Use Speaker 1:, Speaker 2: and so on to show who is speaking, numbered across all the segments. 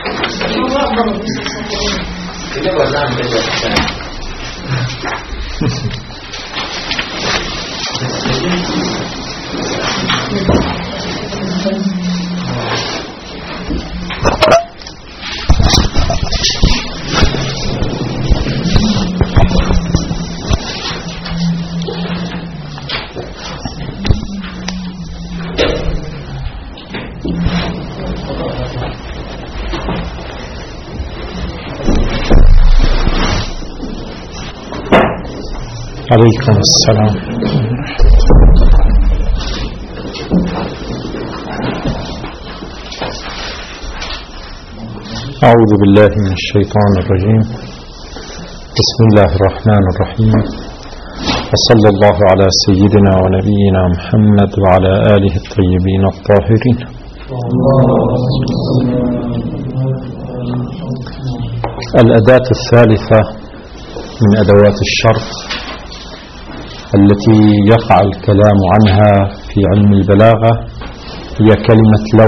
Speaker 1: عليكم السلام. أعوذ بالله من الشيطان الرجيم. بسم الله الرحمن الرحيم، وصلى الله على سيدنا ونبينا محمد وعلى آله الطيبين الطاهرين. الأداة الثالثة من أدوات الشرط التي يقع الكلام عنها في علم البلاغة هي كلمة لو.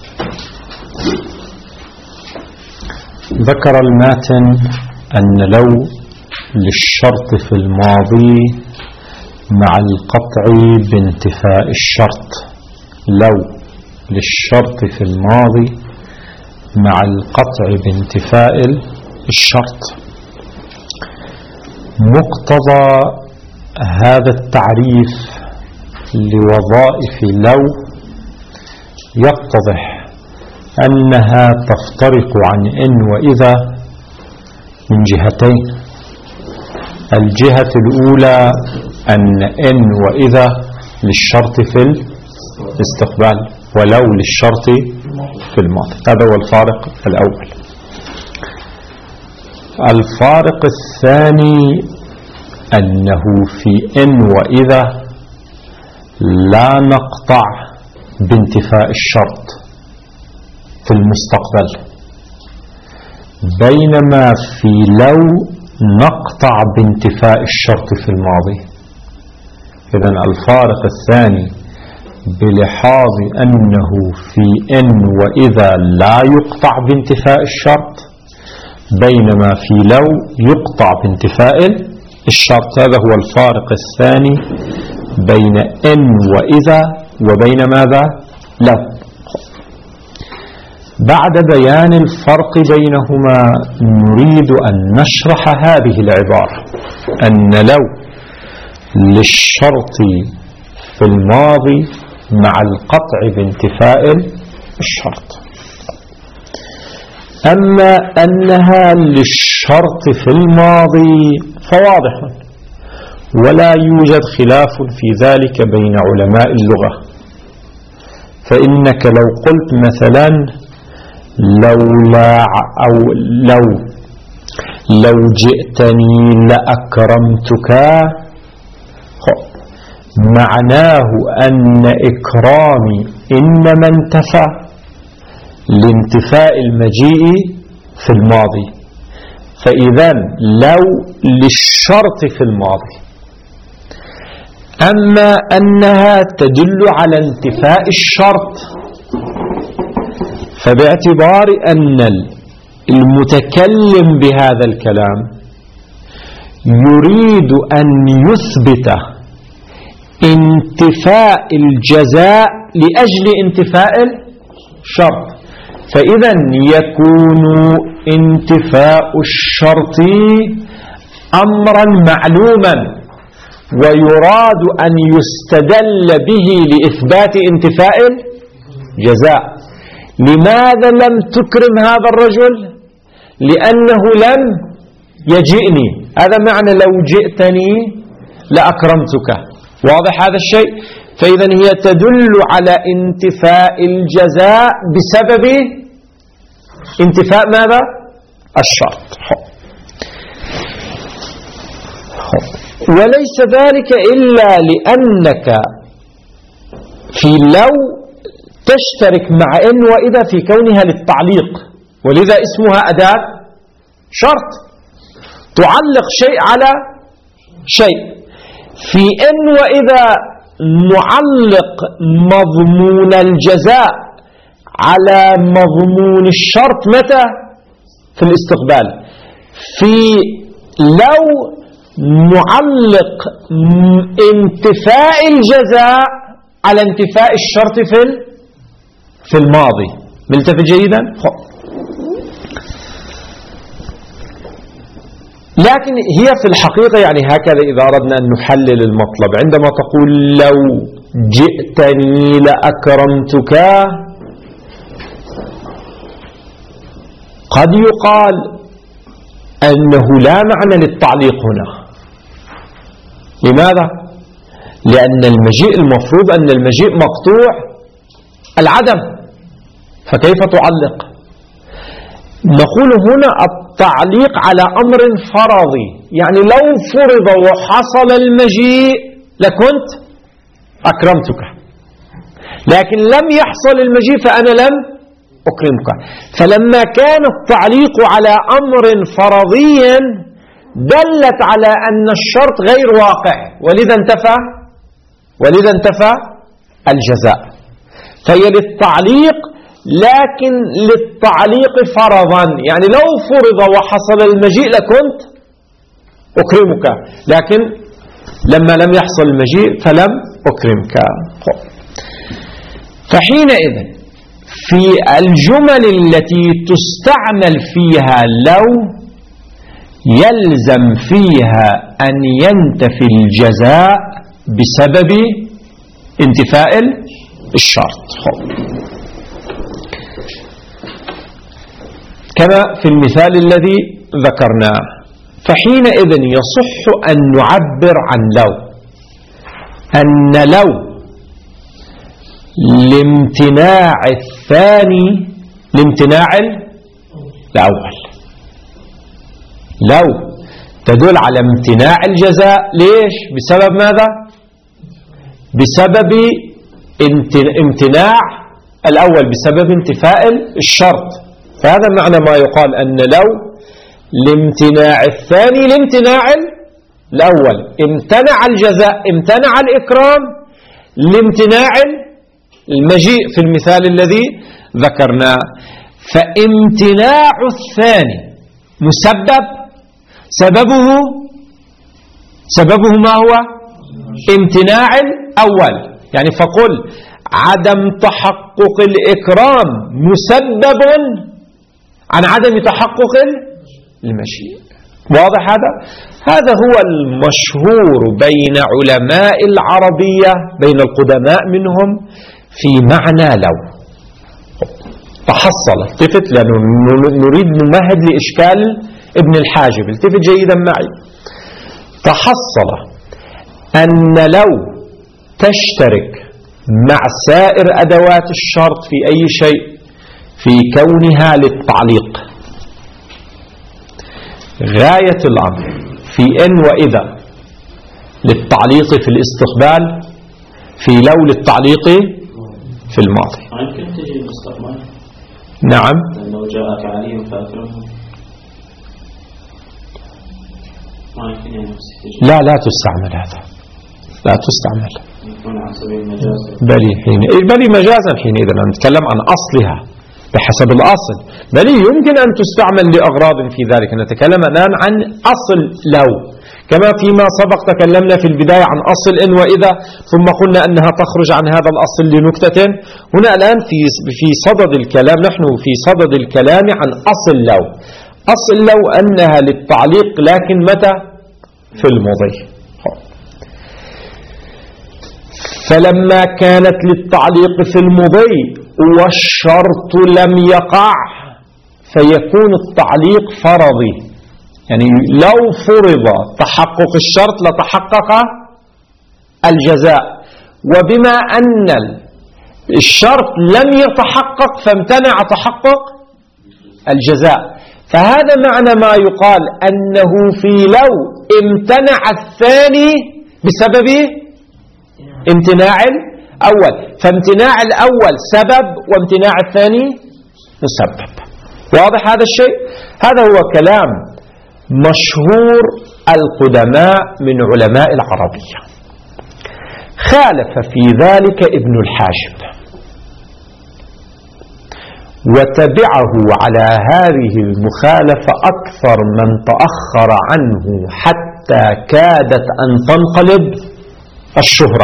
Speaker 1: ذكر الماتن أن لو للشرط في الماضي مع القطع بانتفاء الشرط. لو للشرط في الماضي مع القطع بانتفاء الشرط. مقتضى هذا التعريف لوظائف لو يتضح أنها تفترق عن إن وإذا من جهتين. الجهة الأولى أن إن وإذا للشرط في الاستقبال ولو للشرط في الماضي. هذا هو الفارق الأول. الفارق الثاني أنه في إن وإذا لا نقطع بانتفاء الشرط في المستقبل، بينما في لو نقطع بانتفاء الشرط في الماضي. إذن الفارق الثاني بلحاظ أنه في إن وإذا لا يقطع بانتفاء الشرط، بينما في لو يقطع بانتفاء الشرط. هذا هو الفارق الثاني بين إن وإذا وبين ماذا؟ لو. بعد بيان الفرق بينهما نريد أن نشرح هذه العبارة، أن لو للشرط في الماضي مع القطع بانتفاء الشرط. أما أنها للشرط في الماضي فواضح ولا يوجد خلاف في ذلك بين علماء اللغة. فإنك لو قلت مثلا لولا أو لو جئتني لأكرمتك، معناه أن إكرامي إنما انتفى لانتفاء المجيء في الماضي. فإذا لو للشرط في الماضي. أما أنها تدل على انتفاء الشرط، فباعتبار أن المتكلم بهذا الكلام يريد أن يثبت انتفاء الجزاء لأجل انتفاء الشرط، فإذا يكون انتفاء الشرط أمرا معلوما ويراد أن يستدل به لإثبات انتفاء الجزاء. لماذا لم تكرم هذا الرجل؟ لأنه لم يجئني. هذا معنى لو جئتني لأكرمتك. واضح هذا الشيء؟ فإذا هي تدل على انتفاء الجزاء بسبب انتفاء ماذا؟ الشرط. وليس ذلك إلا لأنك في لو تشترك مع إن وإذا في كونها للتعليق، ولذا اسمها أداة شرط تعلق شيء على شيء. في إن وإذا نعلق مضمون الجزاء على مضمون الشرط متى؟ في الاستقبال. في لو نعلق انتفاء الجزاء على انتفاء الشرط في الماضي. ملتفت جيدا؟ لكن هي في الحقيقة يعني هكذا إذا أردنا أن نحلل المطلب، عندما تقول لو جئتني لأكرمتك، قد يقال أنه لا معنى للتعليق هنا. لماذا؟ لأن المجيء المفروض أن المجيء مقطوع العدم، فكيف تعلق؟ نقول هنا التعليق على أمر فرضي، يعني لو فرض وحصل المجيء لكنت أكرمتك، لكن لم يحصل المجيء فأنا لم أكرمك. فلما كان التعليق على أمر فرضي دلت على أن الشرط غير واقع، ولذا انتفى الجزاء. فهي للتعليق، لكن للتعليق فرضا، يعني لو فرض وحصل المجيء لكنت أكرمك، لكن لما لم يحصل المجيء فلم أكرمك. فحينئذ في الجمل التي تستعمل فيها لو يلزم فيها أن ينتفي الجزاء بسبب انتفاء الشرط، كما في المثال الذي ذكرناه. فحينئذ يصح أن نعبر عن لو أن لو لامتناع الثاني لامتناع الأول. لو تدل على امتناع الجزاء، ليش؟ بسبب ماذا؟ بسبب امتناع الأول، بسبب انتفاء الشرط. فهذا معنى ما يقال أن لو لامتناع الثاني لامتناع الأول، امتنع الجزاء، امتنع الإكرام لامتناع المجيء في المثال الذي ذكرناه. فامتناع الثاني مسبب، سببه ما هو؟ امتناع الأول. يعني فقل عدم تحقق الإكرام مسبب عن عدم تحقق المجيء. واضح هذا هو المشهور بين علماء العربية، بين القدماء منهم، في معنى لو. تحصل، التفت لأنه نريد نمهد لإشكال ابن الحاجب، التفت جيدا معي. تحصل أن لو تشترك مع سائر أدوات الشرط في أي شيء في كونها للتعليق. غاية الأمر في إن وإذا للتعليق في الاستقبال، في لو للتعليق في الماضي.
Speaker 2: ممكن تجي المستقبل.
Speaker 1: نعم.
Speaker 2: لو جاءك علي فأكرمه.
Speaker 1: لا تستعمل هذا، لا تستعمل.
Speaker 2: يكون عن سبيل المجاز.
Speaker 1: بل مجازا حينئذ نتكلم عن أصلها بحسب الأصل، بل يمكن أن تستعمل لأغراض في ذلك. نتكلم الآن عن أصل لو، كما فيما سبق تكلمنا في البداية عن أصل إن وإذا، ثم قلنا أنها تخرج عن هذا الأصل لنكتة. هنا الآن في صدد الكلام، نحن في صدد الكلام عن أصل لو. أصل لو أنها للتعليق، لكن متى؟ في الماضي. فلما كانت للتعليق في الماضي والشرط لم يقع فيكون التعليق فرضي. يعني لو فرض تحقق الشرط لتحقق الجزاء، وبما أن الشرط لم يتحقق فامتنع تحقق الجزاء. فهذا معنى ما يقال أنه في لو امتنع الثاني بسبب امتناع الأول، فامتناع الأول سبب وامتناع الثاني مسبب. واضح هذا الشيء؟ هذا هو كلام مشهور القدماء من علماء العربية. خالف في ذلك ابن الحاجب. وتبعه على هذه المخالفة أكثر من تأخر عنه حتى كادت أن تنقلب الشهرة.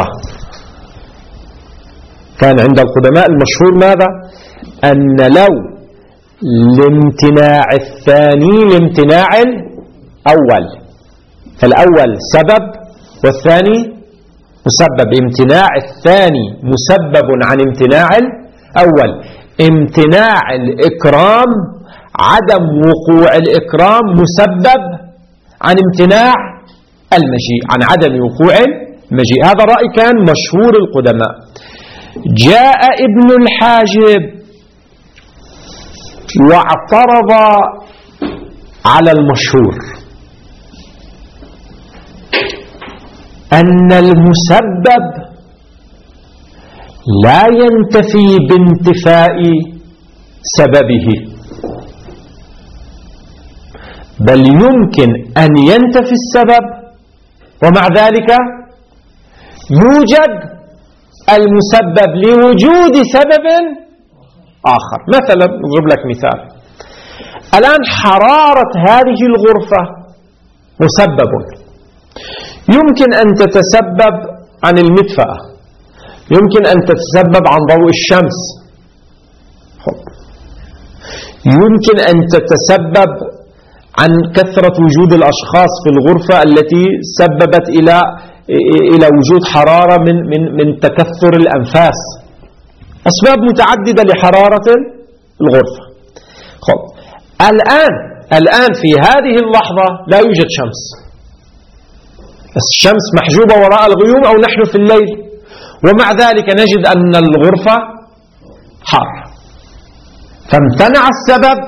Speaker 1: كان عند القدماء المشهور ماذا؟ أن لو لامتناع الثاني لامتناع الأول، فالأول سبب والثاني مسبب، امتناع الثاني مسبب عن امتناع الأول. امتناع الإكرام، عدم وقوع الإكرام مسبب عن امتناع المجيء، عن عدم وقوع المجيء. هذا رأي كان مشهور القدماء. جاء ابن الحاجب واعترض على المشهور أن المسبب لا ينتفي بانتفاء سببه، بل يمكن أن ينتفي السبب ومع ذلك يوجد المسبب لوجود سبب آخر. مثلا نضرب لك مثال. الآن حرارة هذه الغرفة مسبب، يمكن أن تتسبب عن المدفأة، يمكن أن تتسبب عن ضوء الشمس، يمكن أن تتسبب عن كثرة وجود الأشخاص في الغرفة التي سببت إلى وجود حرارة من تكثر الأنفاس. أسباب متعددة لحرارة الغرفة. الآن في هذه اللحظة لا يوجد شمس، الشمس محجوبة وراء الغيوم أو نحن في الليل، ومع ذلك نجد أن الغرفة حارة، فامتنع السبب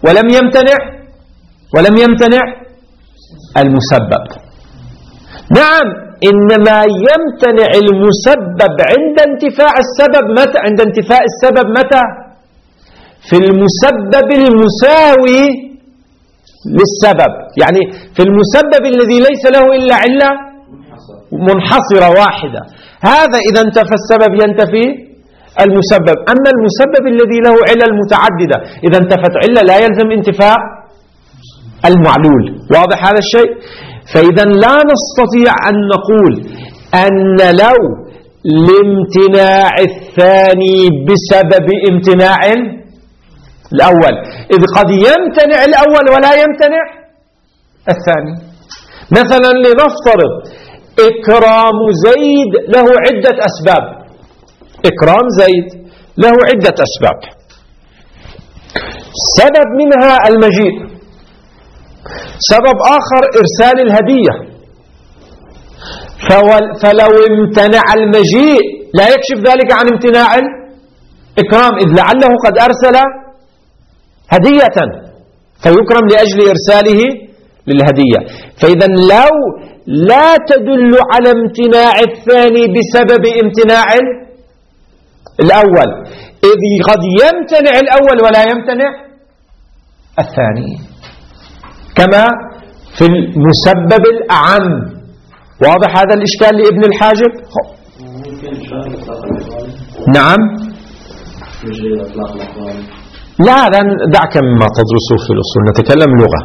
Speaker 1: ولم يمتنع المسبب. نعم، إنما يمتنع المسبب عند انتفاء السبب. متى؟ عند انتفاء السبب متى؟ في المسبب المساوي للسبب، يعني في المسبب الذي ليس له إلا علة منحصرة واحدة. هذا إذا انتفى السبب ينتفي المسبب. أما المسبب الذي له علل متعددة، إذا انتفت علة لا يلزم انتفاء المعلول. واضح هذا الشيء؟ فإذا لا نستطيع أن نقول أن لو لامتناع الثاني بسبب امتناع الأول، إذ قد يمتنع الأول ولا يمتنع الثاني. مثلا لنفترض إكرام زيد له عدة أسباب، إكرام زيد له عدة أسباب، سبب منها المجيء، سبب آخر إرسال الهدية. فلو امتنع المجيء لا يكشف ذلك عن امتناع الإكرام، إذ لعله قد أرسل هدية فيكرم لأجل إرساله للهدية. فإذا لو لا تدل على امتناع الثاني بسبب امتناع الأول، إذ قد يمتنع الأول ولا يمتنع الثاني، كما في المسبب الأعم. واضح هذا الإشكال لابن الحاجب؟ نعم. لا دعك مما تدرسه في الأصول، نتكلم لغة.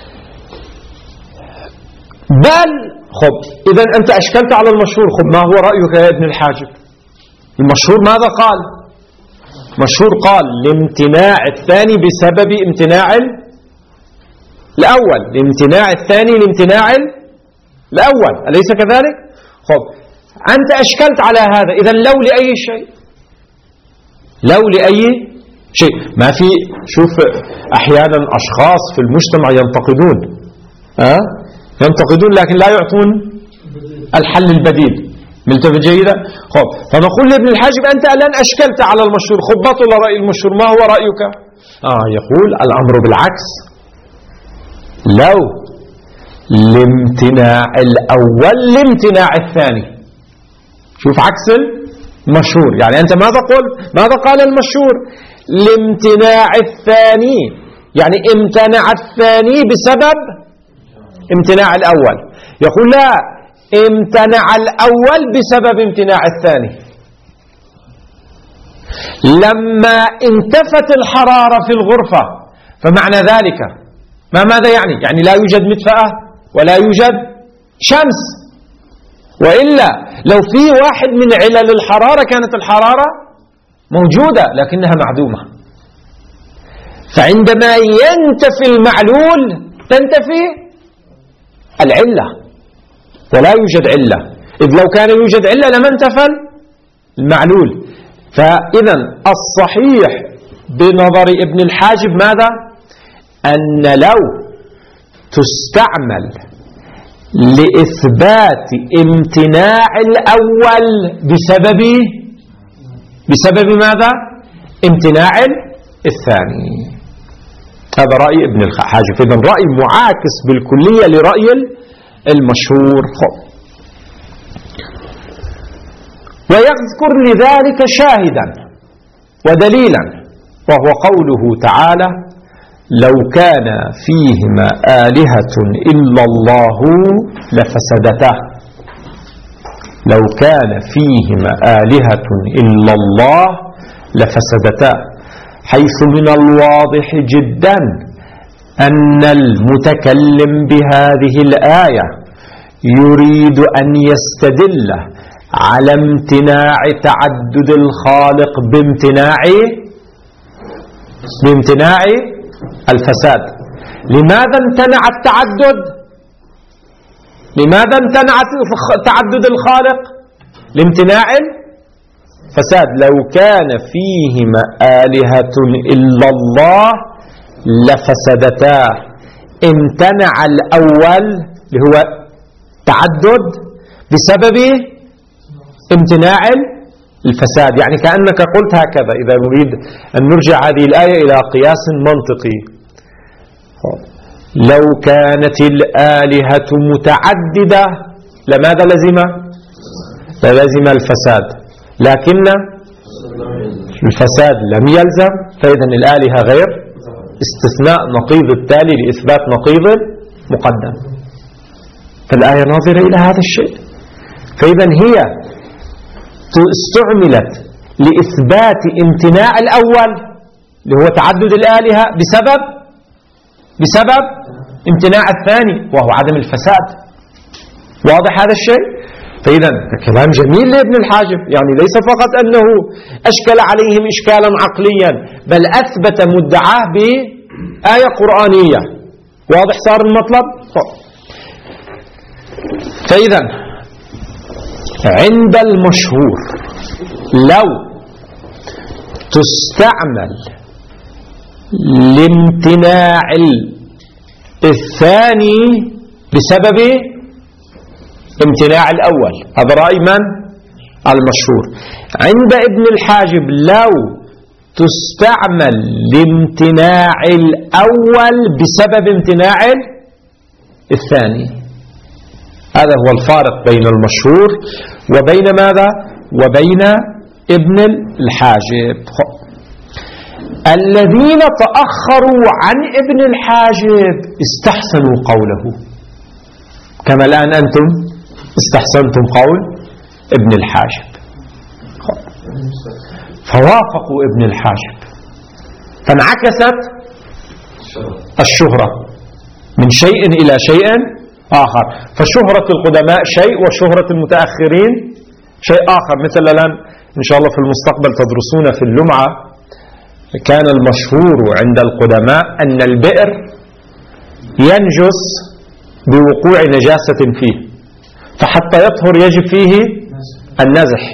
Speaker 1: بل إذا أنت أشكلت على المشهور. ما هو رأيك يا ابن الحاجب؟ المشهور ماذا قال؟ مشهور قال لامتناع الثاني بسبب امتناع الأول، لامتناع الثاني لامتناع الأول، أليس كذلك؟ أنت أشكلت على هذا. إذا لو لأي شيء، لو لأي شيء. ما في، شوف أحيانا أشخاص في المجتمع ينتقدون ينتقدون لكن لا يعطون الحل البديل. ملتفت جيدا؟ فنقول لابن الحاجب أنت الآن أشكلت على المشهور. بطل رأي المشهور، ما هو رأيك؟ يقول الأمر بالعكس. لو لامتناع الأول لامتناع الثاني. شوف عكس المشهور. يعني أنت ماذا قلت؟ ماذا قال المشهور؟ لامتناع الثاني، يعني امتنع الثاني بسبب امتناع الأول. يقول لا، امتنع الأول بسبب امتناع الثاني. لما انتفت الحرارة في الغرفة، فمعنى ذلك ماذا يعني؟ يعني لا يوجد مدفأة ولا يوجد شمس، وإلا لو في واحد من علل الحرارة كانت الحرارة موجودة لكنها معدومة. فعندما ينتفي المعلول تنتفي العلة ولا يوجد علة، إذ لو كان يوجد علة لما انتفى المعلول. فإذا الصحيح بنظر ابن الحاجب ماذا؟ أن لو تستعمل لإثبات امتناع الأول بسبب ماذا؟ امتناع الثاني. هذا رأي ابن الحاجب، إذن رأي معاكس بالكلية لرأي المشهور. ويذكر لذلك شاهدا ودليلا، وهو قوله تعالى: لو كان فيهما آلهة إلا الله لفسدتا. لو كان فيهما آلهة إلا الله لفسدتا، حيث من الواضح جدا أن المتكلم بهذه الآية يريد أن يستدل على امتناع تعدد الخالق بامتناع الفساد. لماذا امتنع التعدد؟ لماذا امتنع تعدد الخالق؟ لامتناع الفساد. لو كان فيهما آلهة إلا الله لفسدتا، امتنع الأول اللي هو تعدد بسبب امتناع الفساد. يعني كأنك قلت هكذا: إذا نريد أن نرجع هذه الآية إلى قياس منطقي، لو كانت الآلهة متعددة لماذا لزم الفساد، لكن الفساد لم يلزم، فإذا الآلهة غير استثناء نقيض التالي لإثبات نقيض مقدم. فالآية ناظرة إلى هذا الشيء. فإذا هي استعملت لإثبات امتناع الأول اللي هو تعدد الآلهة بسبب امتناع الثاني وهو عدم الفساد. واضح هذا الشيء؟ فإذا كلام جميل لابن الحاجب، يعني ليس فقط أنه أشكل عليهم إشكالا عقليا، بل أثبت مدعاه بآية قرآنية. واضح صار المطلب؟ فإذا عند المشهور لو تستعمل لامتناع الثاني بسبب امتناع الأول، هذا رأي من؟ المشهور. عند ابن الحاجب لو تستعمل لامتناع الأول بسبب امتناع الثاني. هذا هو الفارق بين المشهور وبين ماذا؟ وبين ابن الحاجب. الذين تأخروا عن ابن الحاجب استحسنوا قوله، كما الآن أنتم استحسنتم قول ابن الحاجب، فوافقوا ابن الحاجب، فانعكست الشهرة من شيء إلى شيء آخر. فشهرة القدماء شيء وشهرة المتأخرين شيء آخر. مثل الآن إن شاء الله في المستقبل تدرسون في اللمعة، كان المشهور عند القدماء أن البئر ينجس بوقوع نجاسة فيه، فحتى يطهر يجب فيه النزح،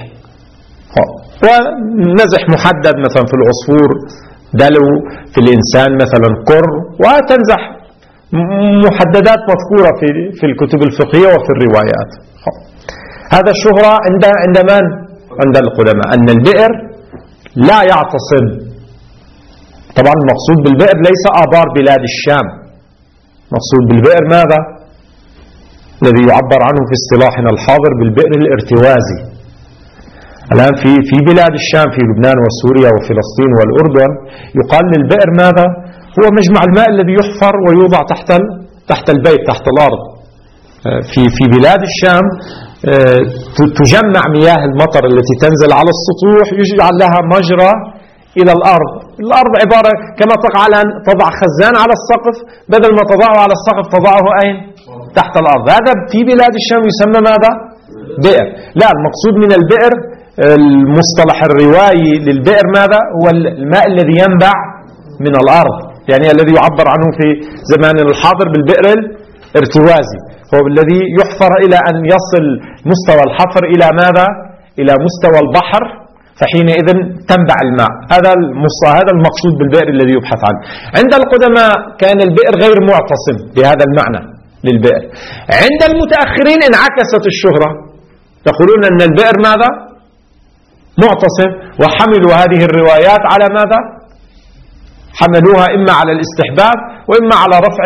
Speaker 1: ونزح محدد مثلا في العصفور دلو، في الإنسان مثلا قر، وتنزح محددات مذكورة في الكتب الفقهية وفي الروايات. هذا الشهرة عند من؟ عند القدماء، أن البئر لا يعتصم. طبعا المقصود بالبئر ليس آبار بلاد الشام، مقصود بالبئر ماذا؟ الذي يعبر عنه في اصطلاحنا الحاضر بالبئر الارتوازي. الآن في بلاد الشام، في لبنان وسوريا وفلسطين والأردن، يقال للبئر ماذا؟ هو مجمع الماء الذي يحفر ويوضع تحت البيت، تحت الأرض. في بلاد الشام تجمع مياه المطر التي تنزل على السطوح، يجعل لها مجرى إلى الأرض. الأرض عبارة كما تقع الآن، تضع خزان على السقف، بدل ما تضعه على السقف تضعه أين؟ تحت الأرض. هذا في بلاد الشام يسمى ماذا؟ بئر. لا، المقصود من البئر المصطلح الروائي للبئر ماذا؟ هو الماء الذي ينبع من الأرض، يعني الذي يعبر عنه في زمان الحاضر بالبئر الارتوازي، هو الذي يحفر إلى أن يصل مستوى الحفر إلى ماذا؟ إلى مستوى البحر، فحينئذ تنبع الماء. هذا المقصود بالبئر الذي يبحث عنه. عند القدماء كان البئر غير معتصم بهذا المعنى للبئر. عند المتأخرين انعكست الشهرة، يقولون أن البئر ماذا؟ معتصم، وحملوا هذه الروايات على ماذا؟ حملوها إما على الاستحباب وإما على رفع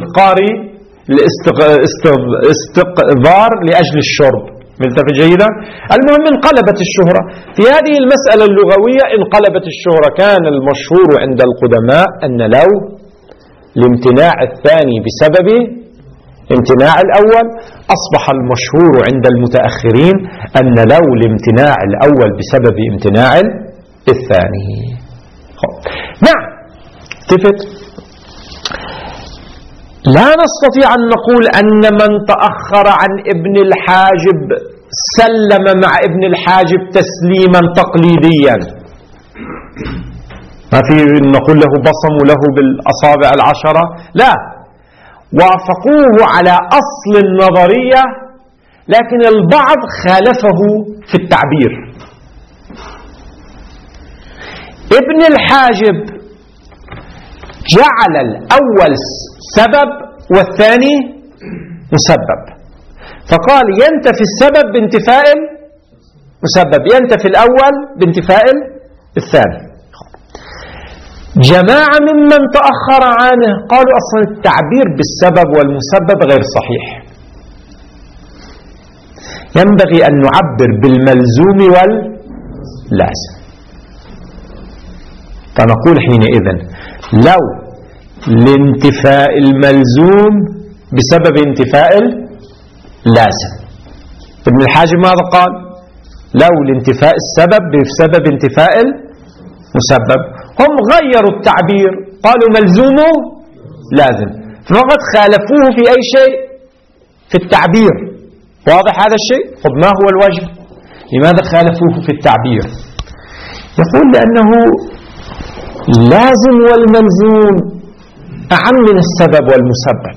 Speaker 1: الاستقذار لأجل الشرب. ملتفت جيدا؟ المهم انقلبت الشهرة في هذه المسألة اللغوية، انقلبت الشهرة. كان المشهور عند القدماء أن لو الامتناع الثاني بسبب امتناع الأول، أصبح المشهور عند المتأخرين أن لو الامتناع الأول بسبب امتناع الثاني. نعم، التفت. لا نستطيع أن نقول أن من تأخر عن ابن الحاجب سلم مع ابن الحاجب تسليما تقليديا، ما في نقول له بصموا له بالأصابع 10، لا، وافقوه على أصل النظرية، لكن البعض خالفه في التعبير. ابن الحاجب جعل الأول سبب والثاني مسبب، فقال ينتفي السبب بانتفاء المسبب، ينتفي الأول بانتفاء الثاني. جماعة ممن تأخر عنه قالوا أصلا التعبير بالسبب والمسبب غير صحيح، ينبغي أن نعبر بالملزوم واللازم. فنقول حينئذ لو لانتفاء الملزوم بسبب انتفاء اللازم. ابن الحاجب ماذا قال؟ لو لانتفاء السبب بسبب انتفاء المسبب. هم غيروا التعبير، قالوا ملزومه لازم، فقد خالفوه في أي شيء؟ في التعبير. واضح هذا الشيء؟ طب ما هو الوجه؟ لماذا خالفوه في التعبير؟ يقول لأنه لازم والملزوم أعم من السبب والمسبب.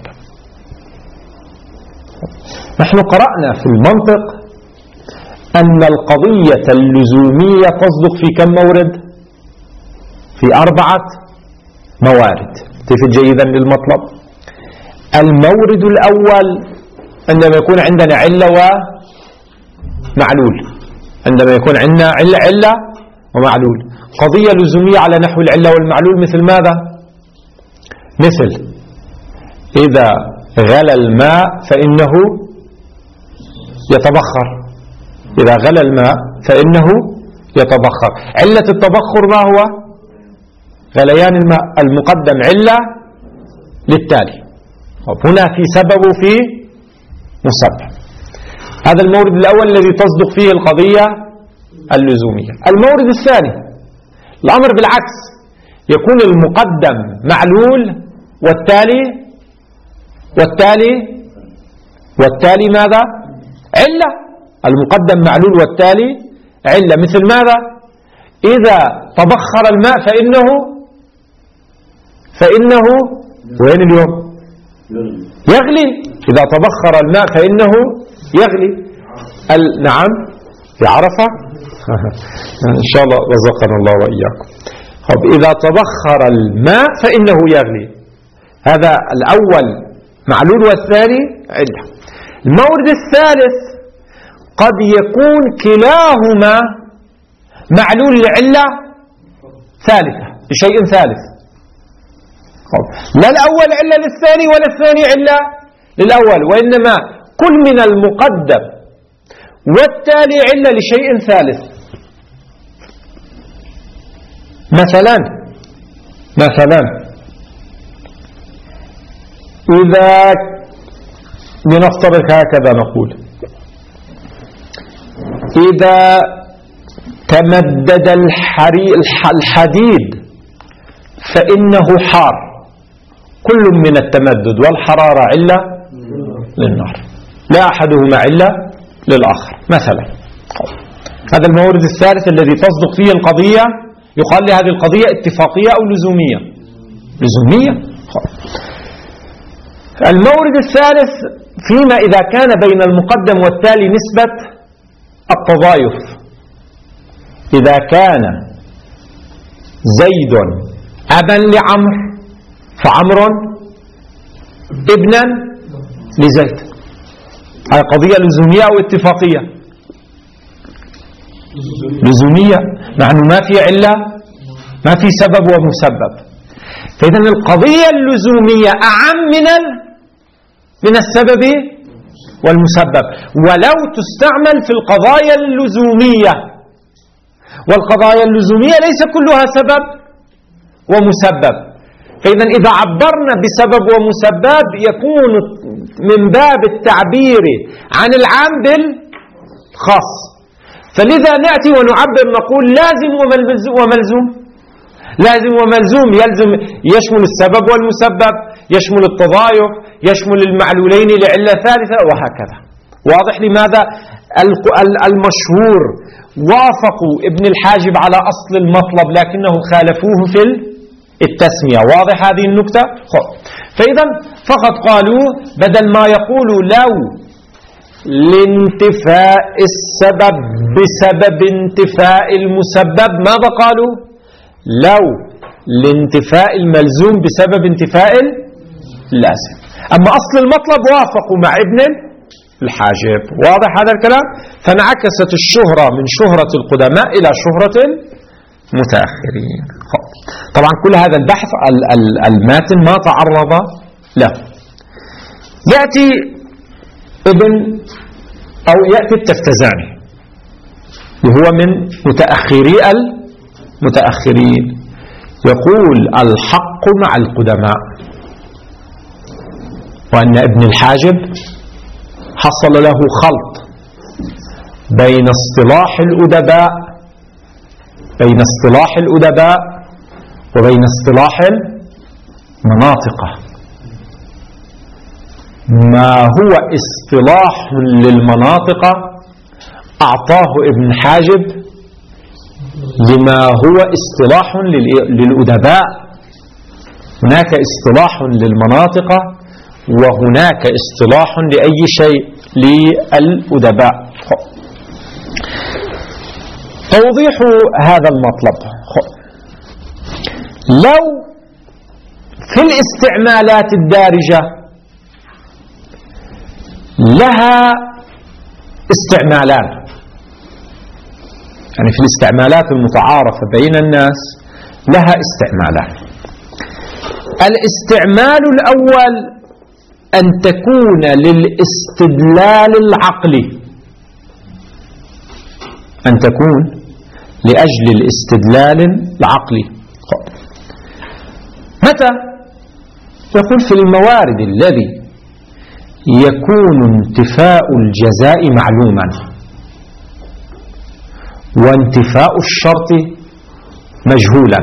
Speaker 1: نحن قرأنا في المنطق أن القضية اللزومية تصدق في كم مورد؟ في 4 موارد. تفت جيدا للمطلب. المورد الأول عندما يكون عندنا علة ومعلول، عندما يكون عندنا علة ومعلول. قضية لزومية على نحو العلة والمعلول مثل ماذا؟ مثل إذا غلى الماء فإنه يتبخر، إذا غلى الماء فإنه يتبخر. علة التبخر ما هو؟ غليان الماء، المقدم علة للتالي. هنا في سبب وفي مسبب. هذا المورد الأول الذي تصدق فيه القضية اللزومية. المورد الثاني الأمر بالعكس، يكون المقدم معلول والتالي ماذا؟ علة. المقدم معلول والتالي علة. مثل ماذا؟ إذا تبخر الماء فإنه وين اليوم؟ يغلي. إذا تبخر الماء فإنه يغلي. نعم، في عرفة إن شاء الله رزقنا الله وإياكم. إذا تبخر الماء فإنه يغلي. هذا الأول معلول والثاني علة. المورد الثالث قد يكون كلاهما معلول العلة ثالثة لشيء ثالث. لا الأول علة للثاني ولا الثاني علة للأول، وإنما كل من المقدم والتالي علة لشيء ثالث. مثلا إذا لنفترض هكذا نقول إذا تمدد الحديد فإنه حار. كل من التمدد والحرارة علة للنار، لا أحدهما علة للآخر. مثلا هذا المورد الثالث الذي تصدق فيه القضية، يقال لهذه القضية اتفاقية أو لزومية. لزومية. المورد الثالث فيما إذا كان بين المقدم والتالي نسبة التضايف. إذا كان زيد أبا لعمر فعمر ابنا لزيد. هذه قضية لزومية أو اتفاقية؟ لزومية. نحن ما في علة، ما في سبب ومسبب. فإذا القضية اللزومية أعم من السبب والمسبب، ولو تستعمل في القضايا اللزومية. والقضايا اللزومية ليس كلها سبب ومسبب. فإذا إذا عبرنا بسبب ومسبب يكون من باب التعبير عن العام بالخاص. فلذا نأتي ونعبر نقول لازم وملزوم. لازم وملزوم يشمل السبب والمسبب، يشمل التضايف، يشمل المعلولين لعلة ثالثة، وهكذا. واضح لماذا المشهور وافقوا ابن الحاجب على أصل المطلب لكنه خالفوه في التسمية. واضح هذه النكتة؟ فإذا فقط قالوا بدل ما يقولوا لو لانتفاء السبب بسبب انتفاء المسبب، ماذا قالوا؟ لو لانتفاء الملزوم بسبب انتفاء اللازم. أما أصل المطلب وافقوا مع ابن الحاجب. واضح هذا الكلام؟ فانعكست الشهرة من شهرة القدماء إلى شهرة المتأخرين. طبعا كل هذا البحث الماتن ما تعرض له. يأتي يأتي التفتزاني وهو من متأخرين يقول الحق مع القدماء، وأن ابن الحاجب حصل له خلط بين اصطلاح الأدباء وبين اصطلاح المناطق. ما هو اصطلاح للمناطق أعطاه ابن حاجب لما هو اصطلاح للأدباء. هناك اصطلاح للمناطق وهناك اصطلاح لأي شيء للأدباء. توضيح هذا المطلب، لو في الاستعمالات الدارجة لها استعمالان، يعني في الاستعمالات المتعارفة بين الناس لها استعمالان. الاستعمال الأول أن تكون للاستدلال العقلي، أن تكون لأجل الاستدلال العقلي. متى؟ يقول في الموارد الذي يكون انتفاء الجزاء معلوما وانتفاء الشرط مجهولا،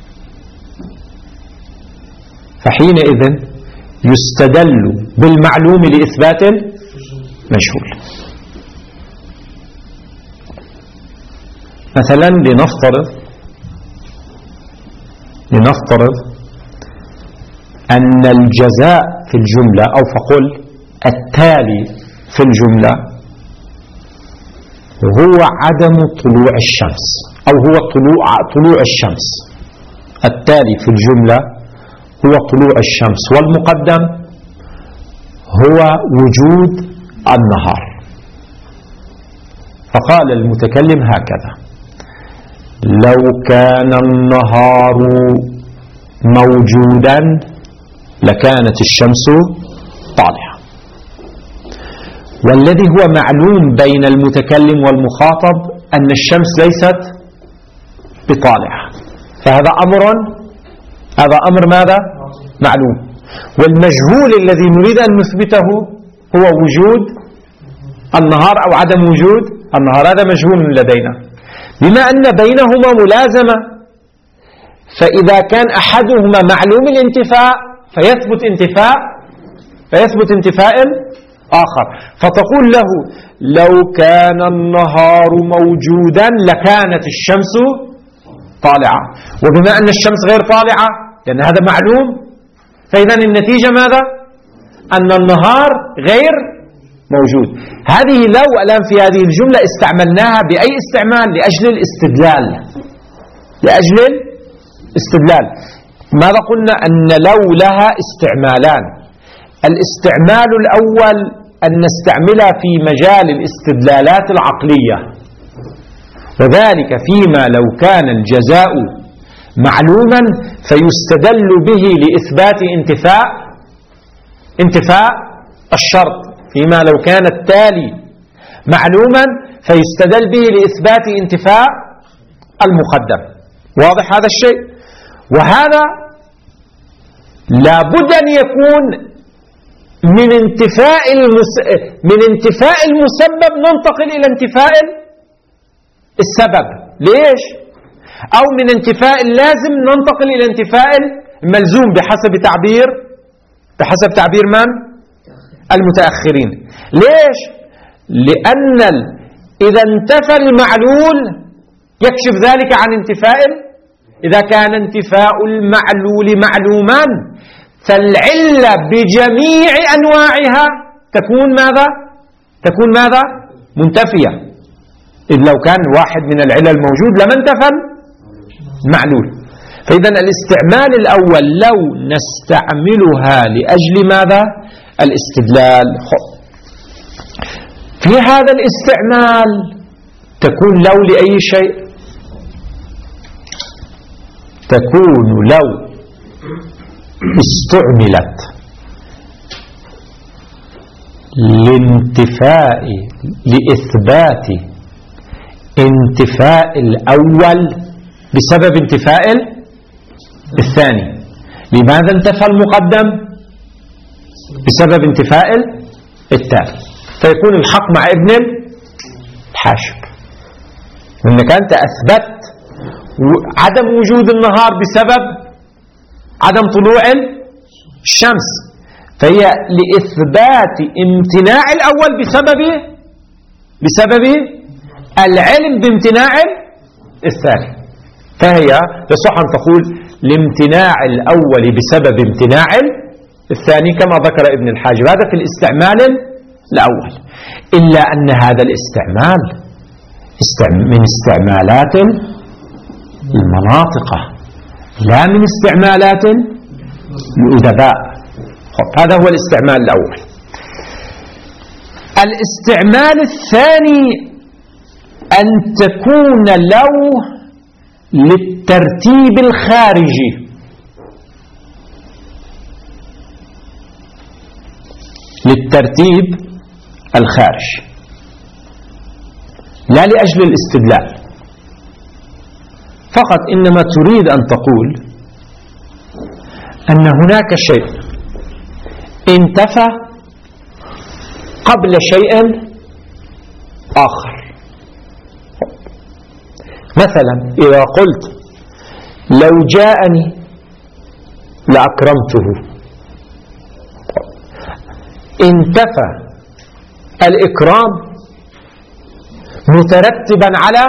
Speaker 1: فحينئذ يستدل بالمعلوم لإثبات المجهول. مثلا لنفترض أن الجزاء في الجملة، أو فقل التالي في الجملة هو عدم طلوع الشمس، أو هو طلوع الشمس. التالي في الجملة هو طلوع الشمس، والمقدم هو وجود النهار. فقال المتكلم هكذا: لو كان النهار موجودا لكانت الشمس طالعة. والذي هو معلوم بين المتكلم والمخاطب أن الشمس ليست بطالعة، فهذا أمر ماذا؟ معلوم. والمجهول الذي نريد أن نثبته هو وجود النهار أو عدم وجود النهار، هذا مجهول لدينا. بما أن بينهما ملازمة، فإذا كان أحدهما معلوم الانتفاء فيثبت انتفاء آخر. فتقول له لو كان النهار موجودا لكانت الشمس طالعة، وبما أن الشمس غير طالعة لأن هذا معلوم، فإذا النتيجة ماذا؟ أن النهار غير موجود. هذه لو الآن في هذه الجملة استعملناها بأي استعمال؟ لأجل الاستدلال. ماذا قلنا؟ أن لو لها استعمالان. الاستعمال الأول أن نستعملها في مجال الاستدلالات العقلية، وذلك فيما لو كان الجزاء معلوما فيستدل به لإثبات انتفاء الشرط، فيما لو كان التالي معلوما فيستدل به لإثبات انتفاء المقدم. واضح هذا الشيء؟ وهذا لابد أن يكون من انتفاء المسبب ننتقل إلى انتفاء السبب. ليش؟ أو من انتفاء اللازم ننتقل إلى انتفاء الملزوم بحسب تعبير من؟ المتأخرين. ليش؟ لأن إذا انتفى المعلول يكشف ذلك عن انتفاء. إذا كان انتفاء المعلول معلوما فالعلة بجميع أنواعها تكون ماذا؟ منتفية. إذ لو كان واحد من العلل موجود لما انتفى المعلول. فإذا الاستعمال الأول لو نستعملها لأجل ماذا؟ الاستدلال. في هذا الاستعمال تكون لو لأي شيء؟ تكون لو استعملت لإثبات انتفاء الأول بسبب انتفاء الثاني. لماذا انتفى المقدم؟ بسبب انتفاء التالي. فيكون الحق مع ابن الحاشب، انك انت اثبت عدم وجود النهار بسبب عدم طلوع الشمس، فهي لإثبات امتناع الأول بسبب العلم بامتناع الثاني. فهي يصح أن تقول لامتناع الأول بسبب امتناع الثاني كما ذكر ابن الحاجب. هذا في الاستعمال الأول. إلا أن هذا الاستعمال من استعمالات المناطقة لا من استعمالات الأدباء. هذا هو الاستعمال الأول. الاستعمال الثاني أن تكون لو للترتيب الخارجي. لا لأجل الاستدلال فقط، إنما تريد أن تقول أن هناك شيء انتفى قبل شيء آخر. مثلا إذا قلت لو جاءني لأكرمته، انتفى الإكرام مترتبا على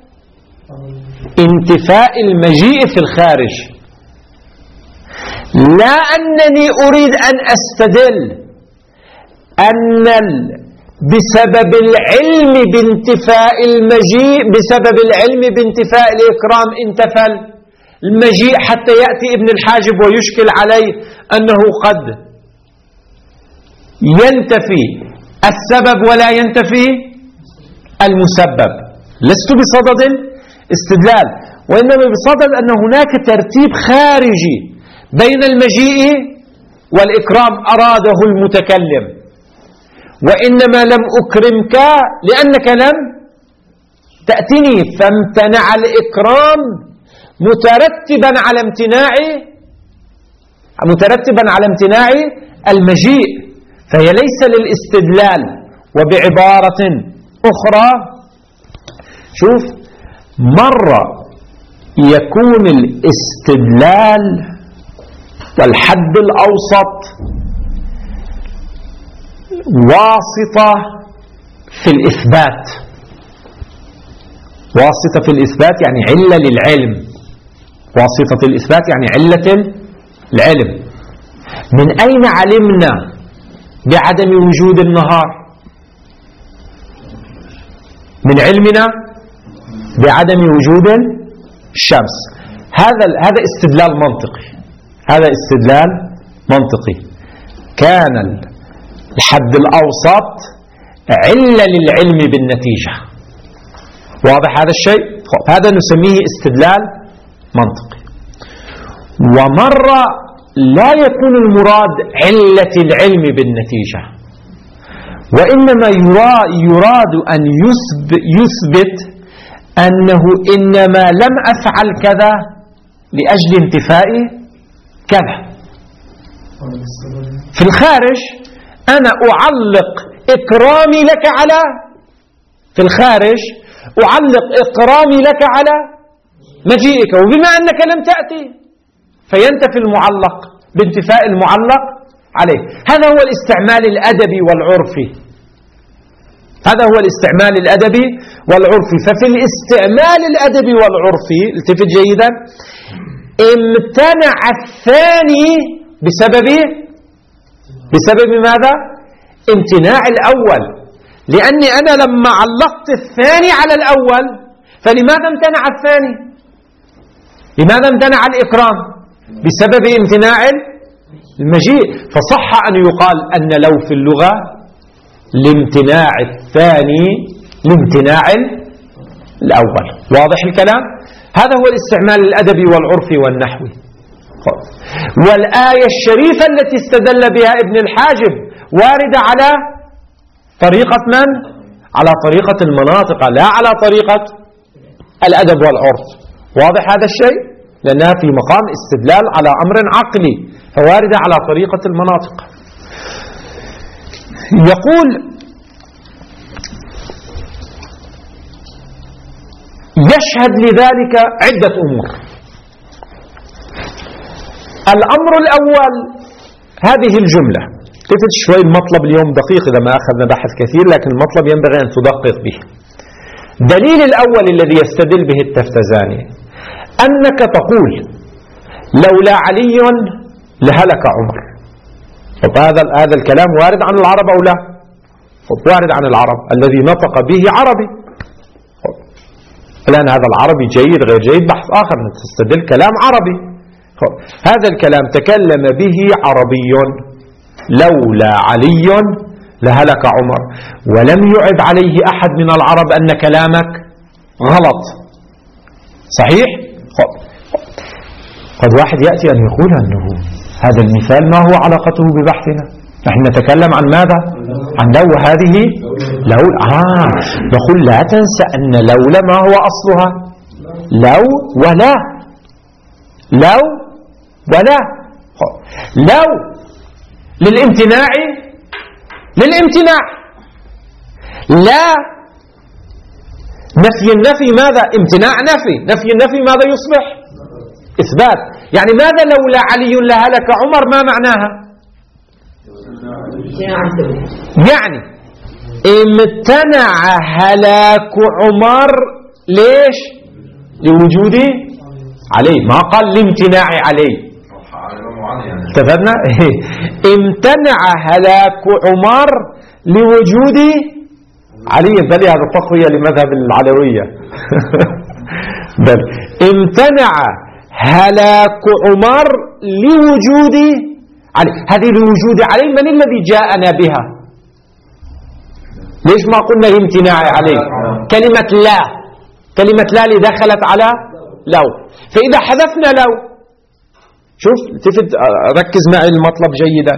Speaker 1: انتفاء المجيء في الخارج، لا أنني أريد أن أستدل أن بسبب العلم بانتفاء المجيء، بسبب العلم بانتفاء الإكرام انتفى المجيء، حتى يأتي ابن الحاجب ويشكل عليه أنه قد ينتفي السبب ولا ينتفي المسبب. لست بصدد استدلال، وإنما بصدد أن هناك ترتيب خارجي بين المجيء والإكرام أراده المتكلم، وإنما لم أكرمك لأنك لم تأتني، فامتنع الإكرام مترتبا على امتناع المجيء، فهي ليس للاستدلال. وبعبارة أخرى شوف، مرة يكون الاستدلال والحد الأوسط واسطة في الإثبات، واسطة في الإثبات يعني علة للعلم، واسطة الإثبات يعني علة العلم. من أين علمنا بعدم وجود النهار؟ من علمنا بعدم وجود الشمس. هذا استدلال منطقي، هذا استدلال منطقي. كان الحد الأوسط علة للعلم بالنتيجة. واضح هذا الشيء؟ هذا نسميه استدلال منطقي. ومرة لا يكون المراد علة العلم بالنتيجة، وإنما يراد أن يثبت أنه إنما لم أفعل كذا لأجل انتفاء كذا. في الخارج أنا أعلق إكرامي لك على، في الخارج أعلق إكرامي لك على مجيئك، وبما أنك لم تأتي فينتفي المعلق بانتفاء المعلق عليه. هذا هو الاستعمال الأدبي والعرفي، هذا هو الاستعمال الأدبي والعرفي. ففي الاستعمال الأدبي والعرفي التفت جيدا، امتنع الثاني بسبب ماذا؟ امتناع الأول. لأني أنا لما علقت الثاني على الأول فلماذا امتنع الثاني؟ لماذا امتنع الإكرام؟ بسبب امتناع المجيء. فصح أن يقال أن لو في اللغة لامتناع الثاني لامتناع الأول. واضح الكلام؟ هذا هو الاستعمال الأدبي والعرفي والنحوي. والآية الشريفة التي استدل بها ابن الحاجب واردة على طريقة من؟ على طريقة المناطق، لا على طريقة الأدب والعرف. واضح هذا الشيء؟ لأنها في مقام استدلال على أمر عقلي، فواردة على طريقة المناطق. يقول: يشهد لذلك عدة أمور. الأمر الأول هذه الجملة. تفت شوي المطلب اليوم دقيق إذا ما أخذنا بحث كثير، لكن المطلب ينبغي أن تدقق به. دليل الأول الذي يستدل به التفتزاني أنك تقول لولا علي لهلك عمر. هذا الكلام وارد عن العرب أو لا؟ وارد عن العرب، الذي نطق به عربي. الآن هذا العربي جيد غير جيد بحث آخر، تستدل كلام عربي. هذا الكلام تكلم به عربي، لولا علي لهلك عمر، ولم يعب عليه أحد من العرب أن كلامك غلط. صحيح؟ قد واحد يأتي أن يقول أنه هذا المثال ما هو علاقته ببحثنا؟ نحن نتكلم عن ماذا؟ عن لو. هذه لو. نقول لا تنسى أن لولا ما هو أصلها؟ لو ولا. لو ولا. لو للامتناع، للامتناع. لا نفي النفي ماذا؟ امتناع نفي. نفي النفي ماذا يصبح؟ إثبات. يعني ماذا لولا علي لهلك عمر؟ ما معناها؟ يعني امتنع هلاك عمر ليش؟ لوجود علي، ما قال لامتناع علي. اتفقنا؟ امتنع هلاك عمر لوجود علي. بل هذا تقوية لمذهب العلوية. بل امتنع هلاك عمر لوجود علي. هذه لوجود علي من الذي جاءنا بها؟ ليش ما قلنا امتناع علي؟ كلمة لا، كلمة لا دخلت على لو. فإذا حذفنا لو، شوف ركز معي المطلب جيدا،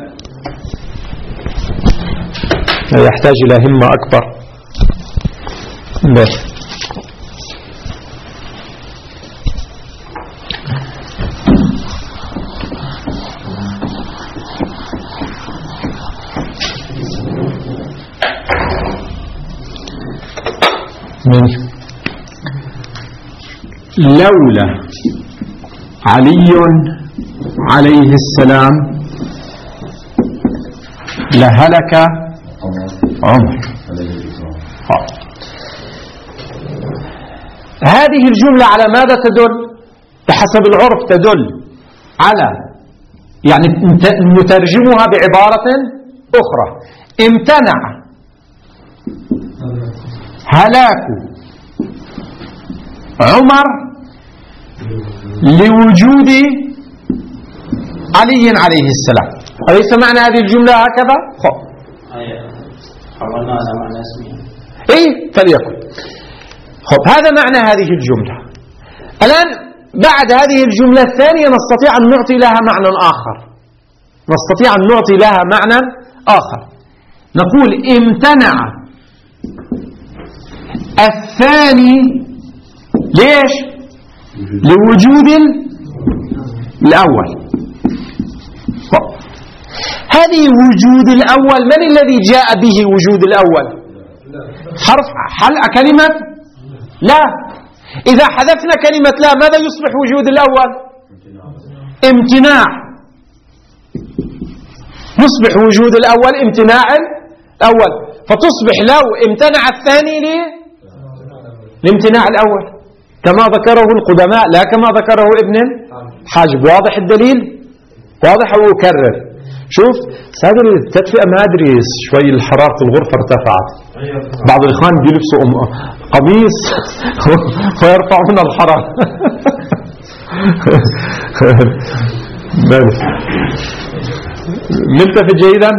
Speaker 1: يحتاج إلى همة أكبر. بس لولا علي عليه السلام لهلك عمر. هذه الجملة على ماذا تدل؟ بحسب العرف تدل على، يعني نترجمها بعبارة أخرى: امتنع هلاك عمر لوجود علي عليه السلام. أليس معنى هذه الجملة هكذا؟
Speaker 2: حولنا على معنى اسمي.
Speaker 1: إيه فليكن. هذا معنى هذه الجملة. الآن بعد هذه الجملة الثانية نستطيع أن نعطي لها معنى آخر. نقول امتنع الثاني ليش؟ لوجود الأول. هذه وجود الأول، من الذي جاء به وجود الأول؟ حرف حلق كلمة لا. إذا حذفنا كلمة لا ماذا يصبح وجود الأول؟ امتناع. يصبح وجود الأول امتناع الأول، فتصبح لو امتنع الثاني لامتناع الأول كما ذكره القدماء لا كما ذكره ابن الحاجب. واضح الدليل؟ واضح أو أكرر؟ شوف هذا التدفئة ما أدري شوي حرارة الغرفة ارتفعت. بعض الإخوان بيلبسوا قميص ويرفعون الحرارة. ملتفت جيدا.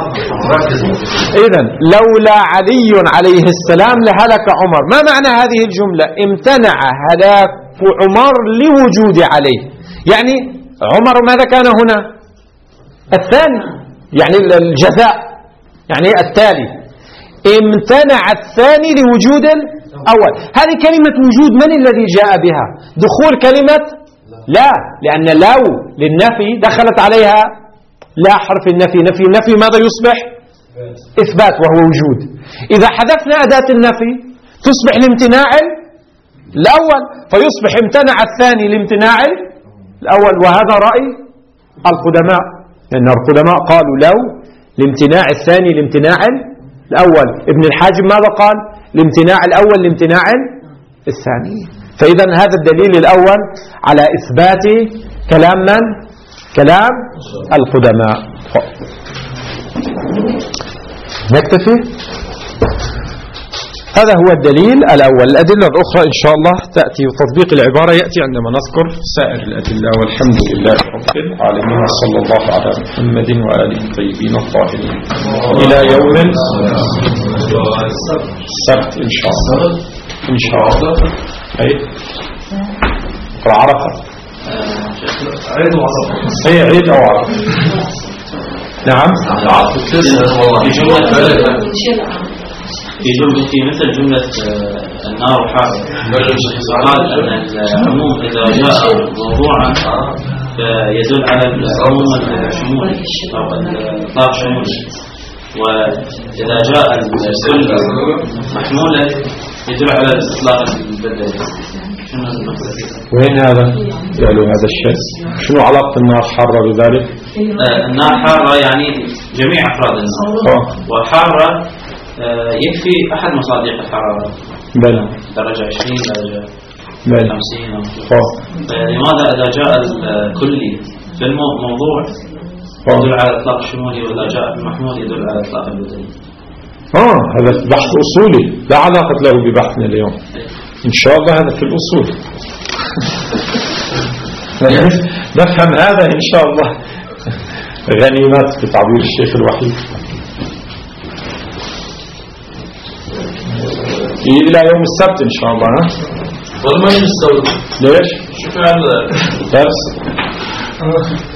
Speaker 1: إذن لولا علي عليه السلام لهلك عمر. ما معنى هذه الجملة؟ امتنع هلاك عمر لوجود عليه، يعني عمر ماذا كان هنا؟ الثاني، يعني الجزاء، يعني التالي. امتنع الثاني لوجود الأول. هذه كلمة وجود من الذي جاء بها؟ دخول كلمة لا، لأن لو للنفي دخلت عليها لا حرف النفي. نفي النفي ماذا يصبح؟ إثبات وهو وجود. إذا حذفنا أداة النفي تصبح الامتناع الأول، فيصبح امتنع الثاني لامتناع الأول. وهذا رأي القدماء، لأن القدماء قالوا لو لامتناع الثاني لامتناع الأول. ابن الحاجب ماذا قال؟ لامتناع الأول لامتناع الثاني. فإذا هذا الدليل الأول على إثبات كلام من؟ كلام القدماء. نكتفي. هذا هو الدليل الأول. الأدلة الأخرى إن شاء الله تأتي، وتطبيق العبارة يأتي عندما نذكر سائر الأدلة. والحمد لله رب العالمين، وصلى الله على محمد وآله الطيبين الطاهرين إلى يوم السبت إن شاء الله. إن شاء الله. أي عرفة. عيد وعرفة. هي عيد أو عرفة. نعم.
Speaker 2: في مثل جملة النار حارة، قال أن العموم إذا جاء موضوعا فيدل على العموم الشمولي أو الإطلاق الشمولي، وإذا جاء الكل محمولا يدل على الإطلاق البدلي.
Speaker 1: وين هذا؟ قالوا هذا الشيء. شنو علاقة النار حارة بذلك؟
Speaker 2: النار حارة يعني جميع أفراد النار، وحارة يكفي أحد مصادق الحرارة.
Speaker 1: بلى.
Speaker 2: درجة 20 درجة 50. لماذا إذا جاء الكلي في الموضوع يدل على الإطلاق الشمولي، وإذا جاء المحمول يدل على الإطلاق البدلي؟
Speaker 1: هذا بحث أصولي لا علاقة له ببحثنا اليوم. إن شاء الله هذا في الأصول. نفهم هذا إن شاء الله. غنيمات بتعبير الشيخ الوحيد. إلى يوم السبت إن شاء الله. والله ما يستوي. ليش؟ شوف هذا درس.